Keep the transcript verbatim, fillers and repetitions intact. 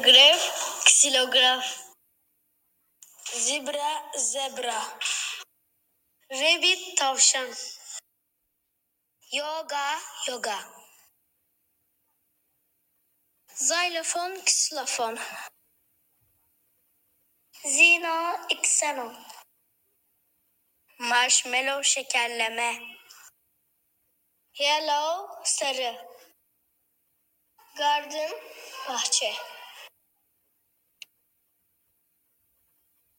Gref, ksilograf. Zebra, zebra. Rabbit, tavşan. Yoga, yoga. Xylofon, ksilofon. Zino, xenon. Marshmallow, şekerleme. Yellow, sarı. Garden, bahçe.